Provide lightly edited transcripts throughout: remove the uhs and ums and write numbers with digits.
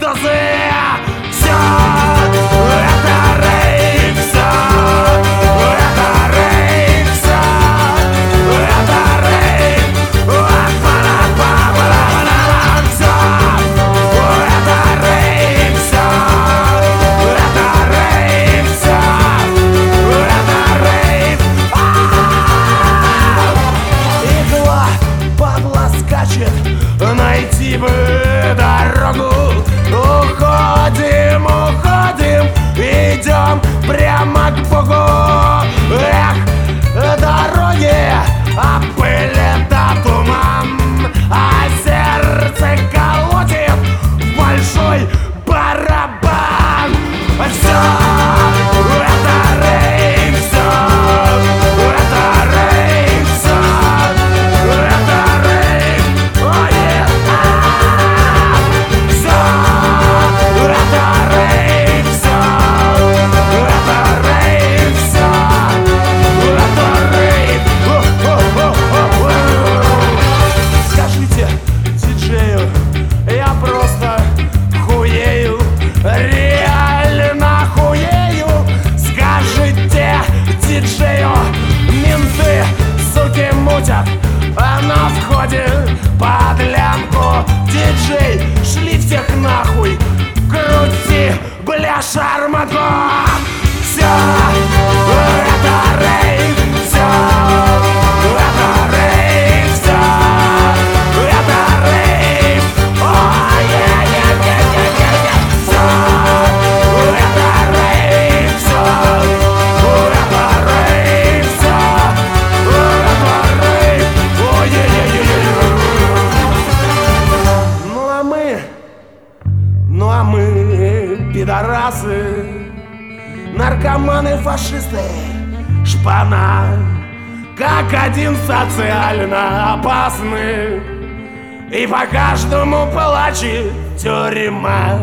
французы. Все это рейв, все это рейв, все это рейв. Все это рейв, все это рейв, все это рейв. Игла падла скачет, найти бы дорогу. Уходим, уходим, идем прямо к Богу. Эх, дороги, а пыль это туман, а сердце колотит большой барабан. Все это рейв, все это рейв, все это рейв. Ой, все это рейв, все это рейв, все это рейв. Скажите диджею, я просто хуею, реально хуею. Скажите диджею, менты, суки, мутят, а на входе подлянку. Диджей, шли всех нахуй, крути, бля, шарманку. Все это рейв, все это рейв, все это рейв. Ой, все это рейв, все это рейв, все это рейв. Ой, ну а мы пидорасы, наркоманы, фашисты, шпана, как один социально опасны. И по каждому палачи тюрьма.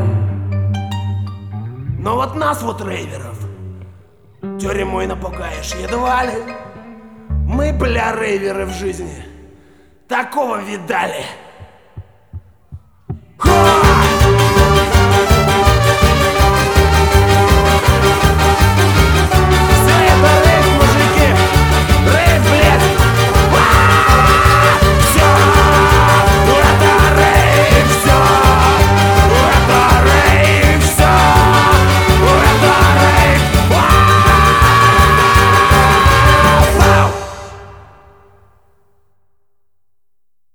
Но вот нас, вот рейверов, тюрьмой напугаешь едва ли. Мы, бля, рейверы в жизни такого видали.